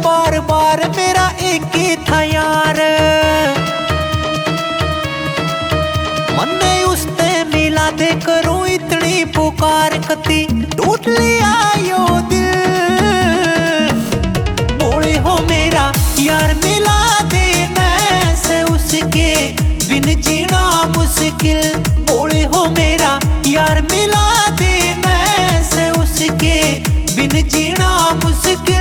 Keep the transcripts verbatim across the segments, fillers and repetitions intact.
बार बार मेरा एक ही था यार, मन्ने उसने मिला दे करूं इतनी पुकार, कती टूट लिया यो दिल। बोले हो मेरा यार मिला दे मैं से उसके बिन जीना मुश्किल। बोले हो मेरा यार मिला दे मैं से उसके बिन जीना मुश्किल।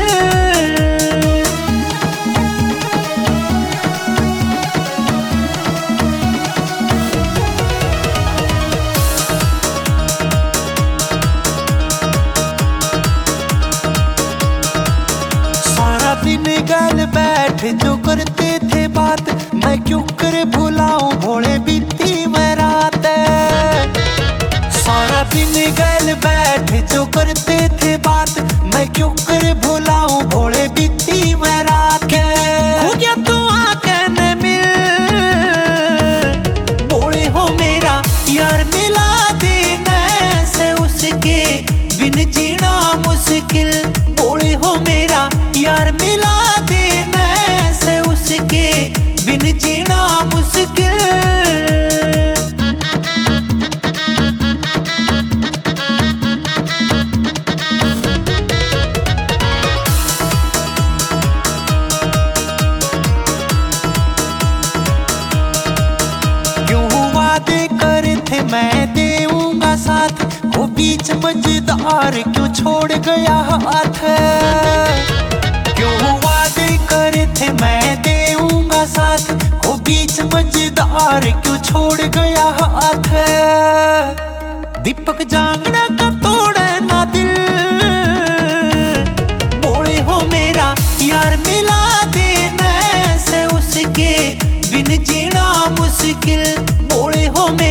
सारा दिन गल बैठ जो करते थे बात, मैं क्यों कर भुलाऊं भोले बीती मैं रात। सारा दिन गल बैठ जो करते थे बात, मैं क्यों कर भुलाऊं भोले बीती मैं रात। हो गया तू आके न मिल, बोले हो मेरा यार मिला दे मैं से उसके बिन जीना मुश्किल। बोले हो मेरा यार मिला दे मैं से उसके बिन जीना मुश्किल। मैं देऊंगा साथ, वो बीच मजेदार क्यों छोड़ गया हाथ। क्यों वादे करे थे मैं देऊंगा साथ, वो बीच मजेदार क्यों छोड़ गया हाथ। दीपक जांगड़ा का तोड़े ना दिल, बोले हो मेरा यार मिला दे मैं से उसके बिन जीना मुश्किल। बोले हो